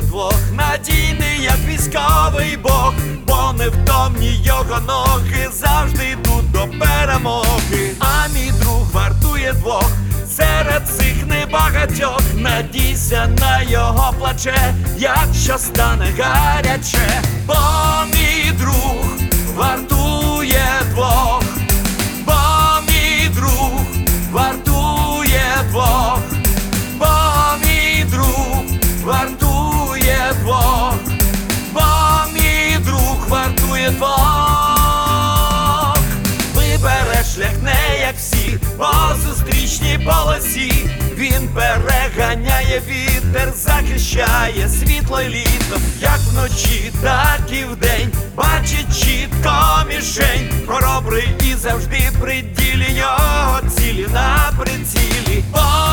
двох, надійний, як військовий бог, бо невтомні його ноги завжди йдуть до перемоги. А мій друг вартує двох, серед цих небагатьох. Надійся на його плече, якщо стане гаряче, бо мій друг вартує двох, бо мій друг вартує двох, бо мій друг вартує двох, бо мій друг вартує двох. Вибере шлях не як всі, по зустрічній полосі. Він переганяє вітер, захищає світло й літо. Як вночі, так і вдень, бачить чітко мішень. Хоробрий і завжди при ділі, його цілі на прицілі.